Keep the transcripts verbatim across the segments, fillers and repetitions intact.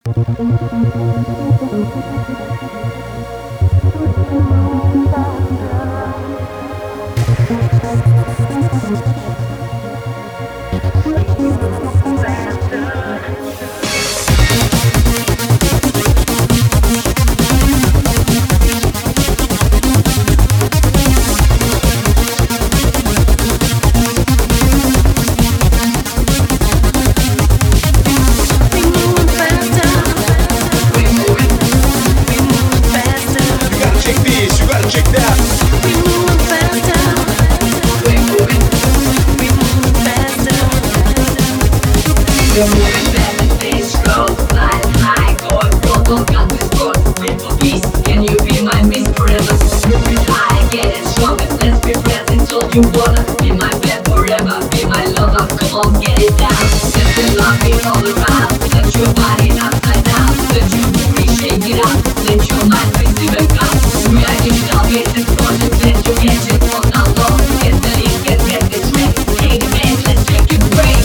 You wanna be my bed forever, be my lover, come on get it down. Let the love be all around, let your body upside down, let your booty shake it out, let your mind receive a gun. We are digital basic project, let you get it on how long. Get the link, get, get this right, hey the man, let's take it break.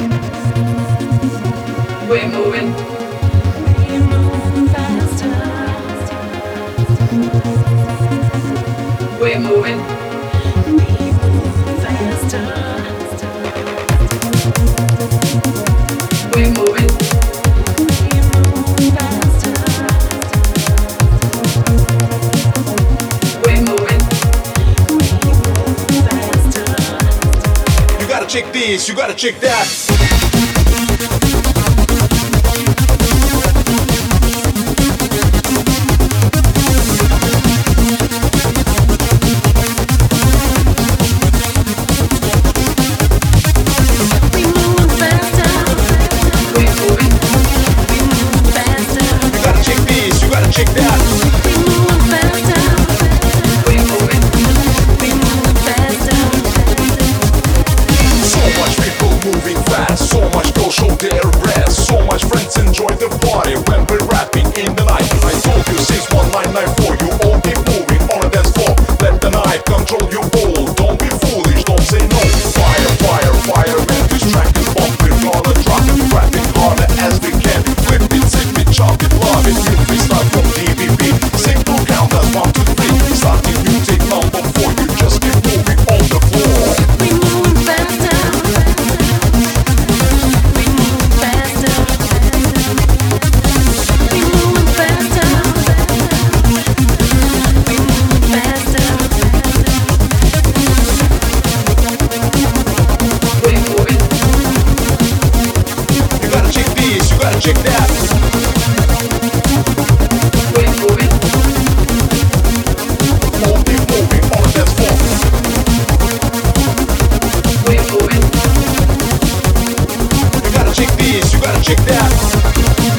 We're moving, we're moving faster. We're moving. We're moving. We're moving. You gotta check this, you gotta check that. Check that. We move faster. We're moving. We move faster. So much people moving fast, so much go show their rest, so much friends enjoy the party when we're rapping in the night. I told you six one nine nine four, you all keep moving on a dance floor. Let the night control you all. Don't be foolish, don't say no. Fire, fire, fire, man, this track is bomb. We're gonna drop it, rapping harder as we can. Flip it, zip it, chop it, love it. You freestyle from D B B. Simple count as one, two, three. Starting music number four. You just keep moving on the floor. We move faster. We move faster. We move faster. We move faster. We're moving. You gotta check this, you gotta check that. We're moving. All keep moving on the dance floor. We're moving. You gotta check this, you gotta check that.